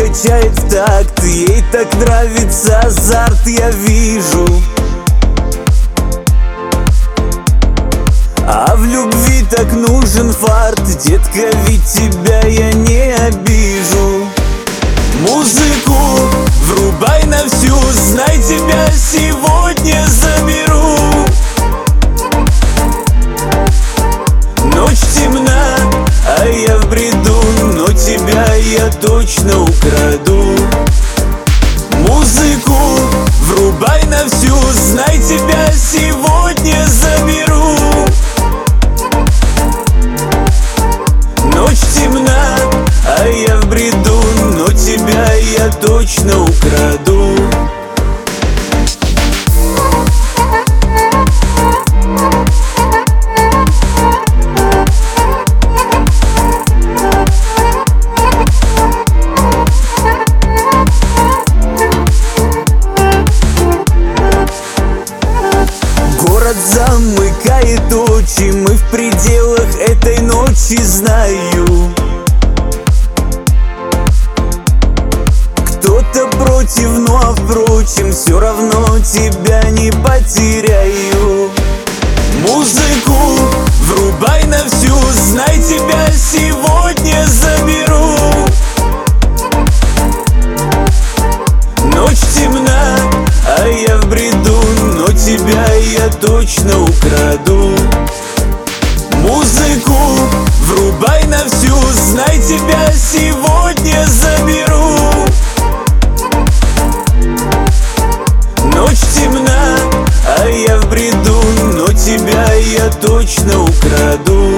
качает в такт. Ей так нравится азарт, я вижу. А в любви так нужен фарт, детка, ведь тебя я не обижу. Музыку врубай на всю, знай, тебя сегодня заберу. Ночь темна, а я в бреду, но тебя я точно украду. Музыку врубай на всю, знай, тебя сегодня заберу. Ночь темна, а я в бреду, но тебя я точно украду. Город замыкает очи, мы в пределах этой ночи, знаю. Кто-то против, ну а впрочем, все равно тебя не потеряю. Музыку врубай на всю, знай, тебя сегодня заберу. Ночь темна, а я в бреду, но тебя я точно украду. Музыку врубай на всю, знай, тебя сегодня заберу. Ночь темна, а я в бреду, но тебя я точно украду.